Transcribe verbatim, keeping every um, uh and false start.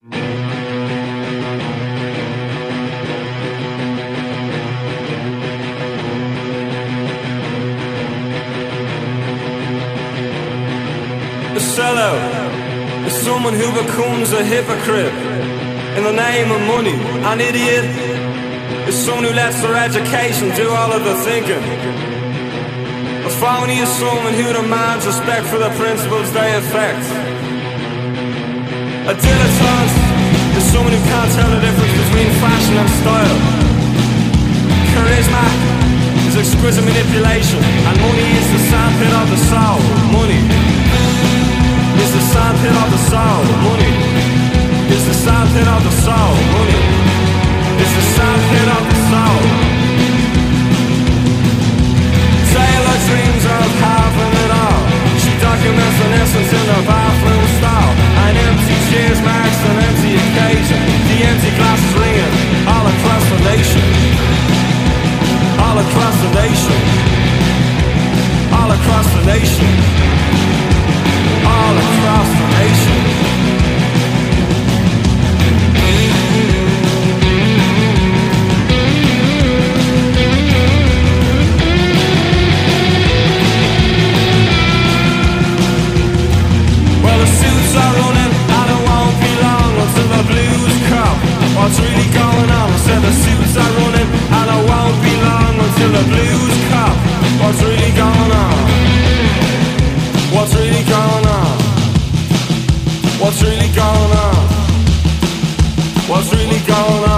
A sellout is someone who becomes a hypocrite in the name of money. An idiot is someone who lets their education do all of the thinking. A phony is someone who demands respect for the principles they affect. A dilettante is someone who can't tell the difference between fashion and style. Charisma is exquisite manipulation, and money is the sandpit of the soul. Money is the sandpit of the soul. Money is the sandpit of the soul. Money is the sandpit of the soul. Taylor dreams of having it all. She documents an essence in her bathroom stall. An empty cheers marks an empty occasion. The empty glass is ringing all across the nation. All across the nation. All across the nation. All across the nation. Well, the suits are running and it won't be long until the blues come. What's really going on? I said the suits are running and it won't be long until the blues come. What's really going on? What's really going on? What's really going on? What's really going on?